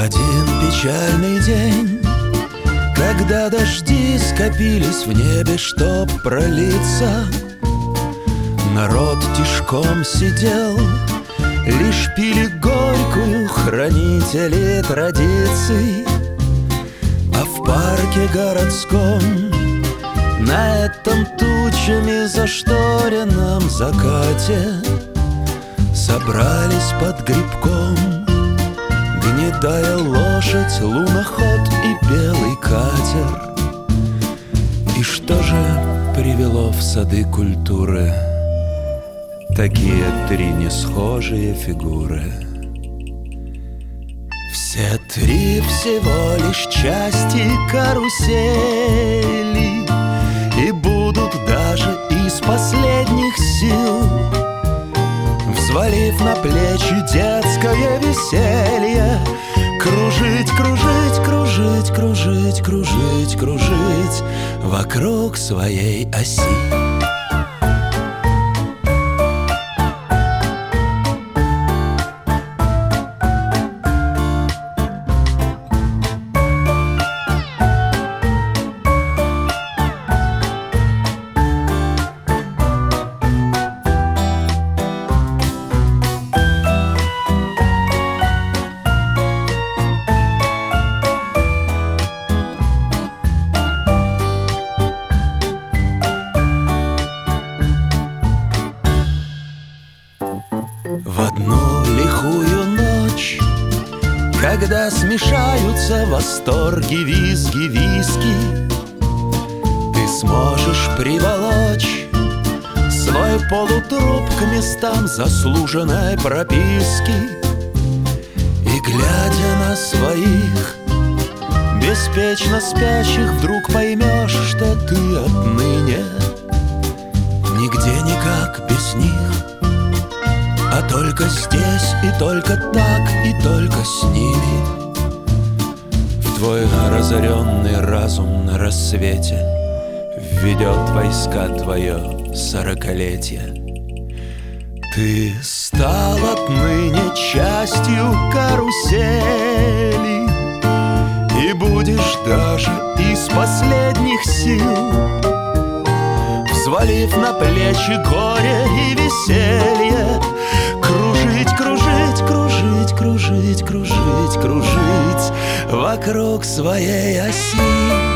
один печальный день, когда дожди скопились в небе, чтоб пролиться, народ тишком сидел, лишь пили горькую хранители традиций. А в парке городском, на этом тучами зашторенном закате, собрались под грибком гнедая лошадь, луноход и белый катер. И что же привело в сады культуры такие три несхожие фигуры? Все три всего лишь части карусели, и будут даже из последних сил, взвалив на плечи детское веселье, кружить, кружить, кружить, кружить, кружить, кружить вокруг своей оси. В одну лихую ночь, когда смешаются восторги, визги, виски, ты сможешь приволочь свой полутруп к местам заслуженной прописки. И, глядя на своих беспечно спящих, вдруг поймешь, что ты отныне нигде никак без них, а только здесь и только так, и только с ними. В твой разоренный разум на рассвете введет войска твое сорокалетие. Ты стал отныне частью карусели и будешь даже из последних сил, взвалив на плечи горе и веселье, кружить, кружить, кружить, кружить, кружить, кружить вокруг своей оси.